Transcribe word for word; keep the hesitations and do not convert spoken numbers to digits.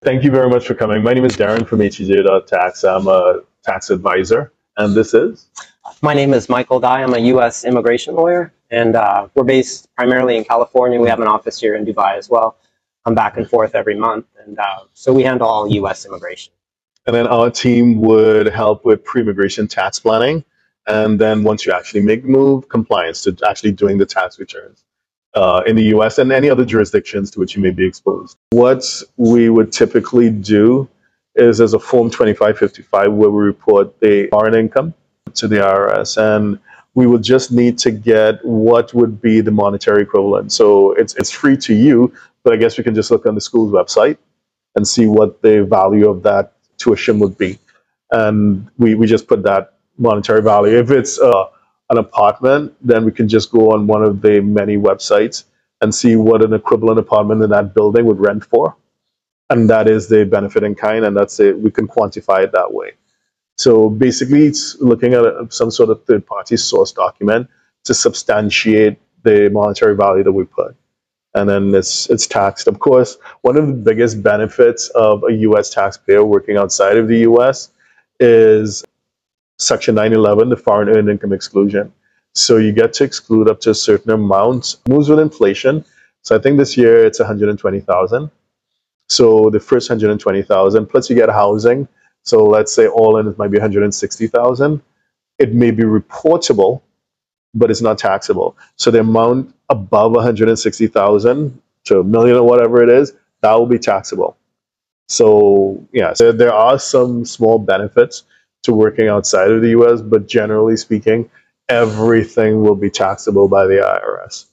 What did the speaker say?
Thank you very much for coming. My name is Darren from H E J Tax. I'm a tax advisor, and this is? My name is Michael Dye. I'm a U S immigration lawyer, and uh, we're based primarily in California. We have an office here in Dubai as well. I'm back and forth every month, and uh, so we handle all U S immigration. And then our team would help with pre-immigration tax planning, and then once you actually make the move, compliance to actually doing the tax returns uh, in the U S and any other jurisdictions to which you may be exposed. What we would typically do is there's a Form twenty-five fifty-five where we report the foreign income to the I R S, and we would just need to get what would be the monetary equivalent. So it's it's free to you, but I guess we can just look on the school's website and see what the value of that tuition would be. And we, we just put that monetary value. If it's uh, an apartment, then we can just go on one of the many websites and see what an equivalent apartment in that building would rent for. And that is the benefit in kind, and that's it. We can quantify it that way. So basically, it's looking at a, some sort of third-party source document to substantiate the monetary value that we put. And then it's it's taxed. Of course, one of the biggest benefits of a U S taxpayer working outside of the U S is Section nine eleven, the foreign earned income exclusion. So you get to exclude up to a certain amount. Moves with inflation. So I think this year it's one hundred twenty thousand. So the first one hundred twenty thousand plus you get housing. So let's say all in it might be one hundred sixty thousand. It may be reportable, but it's not taxable. So the amount above one hundred sixty thousand to a million or whatever it is, that will be taxable. So yeah, so there are some small benefits to working outside of the U S, but generally speaking, everything will be taxable by the I R S.